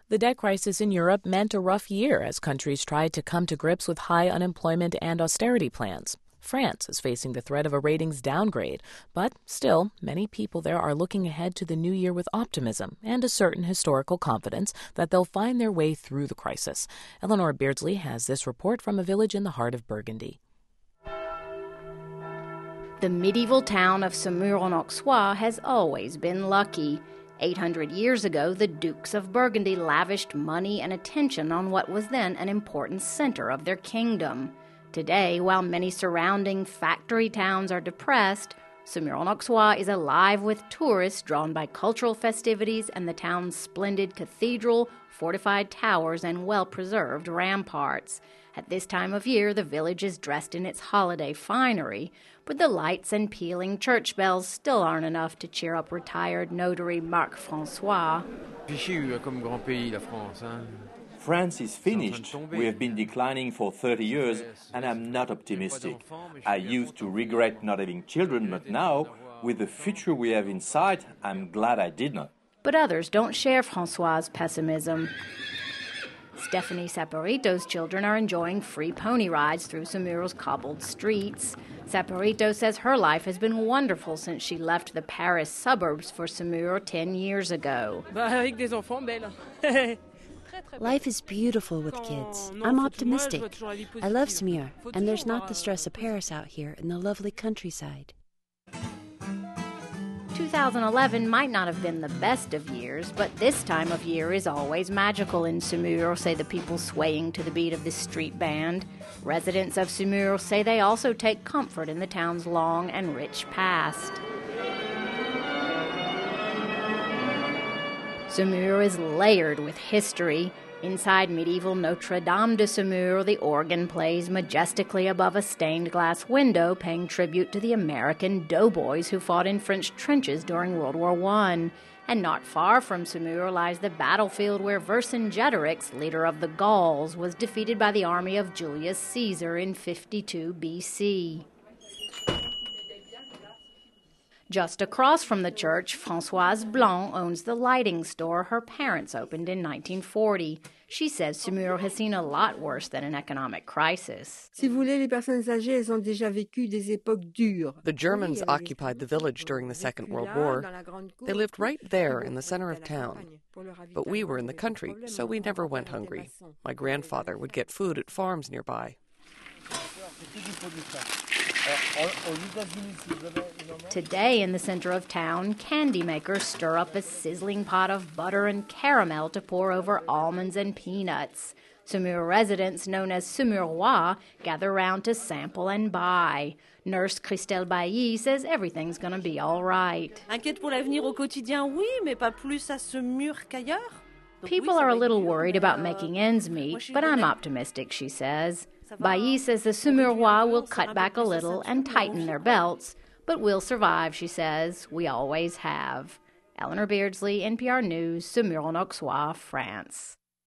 The debt crisis in Europe meant a rough year as countries tried to come to grips with high unemployment and austerity plans. France is facing the threat of a ratings downgrade, but still, many people there are looking ahead to the new year with optimism and a certain historical confidence that they'll find their way through the crisis. Eleanor Beardsley has this report from a village in the heart of Burgundy. The medieval town of Saumur-en-Auxois has always been lucky. 800 years ago, the Dukes of Burgundy lavished money and attention on what was then an important center of their kingdom. Today, while many surrounding factory towns are depressed, Saumur-en-Auxois is alive with tourists drawn by cultural festivities and the town's splendid cathedral, fortified towers, and well-preserved ramparts. At this time of year, the village is dressed in its holiday finery, but the lights and pealing church bells still aren't enough to cheer up retired notary Marc François. France is finished. We have been declining for 30 years, and I'm not optimistic. I used to regret not having children, but now, with the future we have in sight, I'm glad I did not. But others don't share François' pessimism. Stephanie Saporito's children are enjoying free pony rides through Saumur's cobbled streets. Saporito says her life has been wonderful since she left the Paris suburbs for Saumur 10 years ago. Life is beautiful with kids. I'm optimistic. I love Saumur, and there's not the stress of Paris out here in the lovely countryside. 2011 might not have been the best of years, but this time of year is always magical in Saumur, say the people swaying to the beat of this street band. Residents of Saumur say they also take comfort in the town's long and rich past. Saumur is layered with history. Inside medieval Notre Dame de Saumur, the organ plays majestically above a stained glass window, paying tribute to the American doughboys who fought in French trenches during World War I. And not far from Saumur lies the battlefield where Vercingetorix, leader of the Gauls, was defeated by the army of Julius Caesar in 52 BC. Just across from the church, Françoise Blanc owns the lighting store her parents opened in 1940. She says Saumur has seen a lot worse than an economic crisis. The Germans occupied the village during the Second World War. They lived right there in the center of town. But we were in the country, so we never went hungry. My grandfather would get food at farms nearby. Today, in the center of town, candy makers stir up a sizzling pot of butter and caramel to pour over almonds and peanuts. Saumur residents, known as Saumurois, gather round to sample and buy. Nurse Christelle Bailly says everything's going to be all right. People are a little worried about making ends meet, but I'm optimistic, she says. Bailly says the Saumurois will cut back a little and tighten their belts, but we'll survive, she says. We always have. Eleanor Beardsley, NPR News, Saumur-en-Auxois, France.